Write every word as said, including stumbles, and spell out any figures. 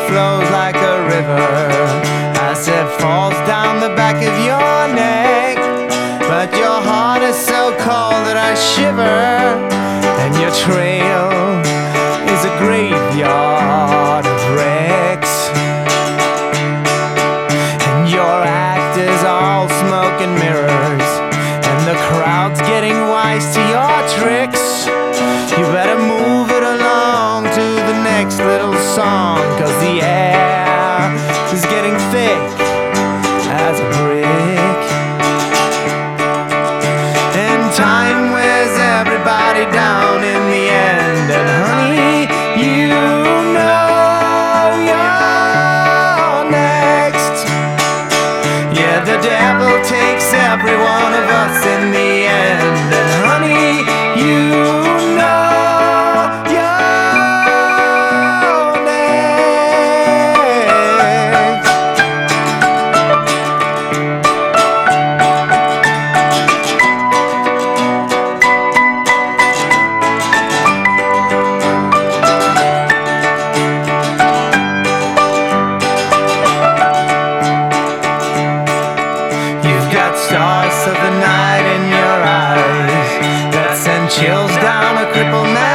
flows like a river. I said falls down the back of your neck, but your heart is so cold that I shiver. And your trail is a graveyard of wrecks, and your act is all smoke and mirrors, and the crowd's getting wise to your tricks. You better move it along to the next little song, 'cause the air is getting thick as a brick, and time wears everybody down in the end. And honey, you know you're next. Yeah, the devil takes every one of us in the end. And honey, you know you're next. You've got stars of the night in your eyes that send chills down a crippled man.